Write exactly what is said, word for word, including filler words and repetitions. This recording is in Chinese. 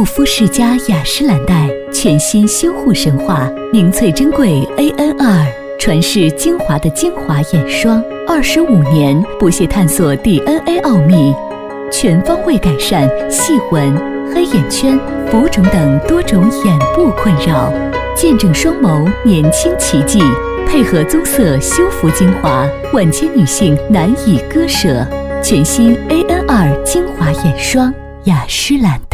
护肤世家雅诗兰黛全新修护神话凝萃珍贵 A N 二 传世精华的精华眼霜，二十五年不懈探索 D N A 奥秘，全方位改善细纹、黑眼圈、浮肿等多种眼部困扰，见证双眸年轻奇迹。配合棕色修复精华，万千女性难以割舍。全新 A N 二 精华眼霜，雅诗兰黛。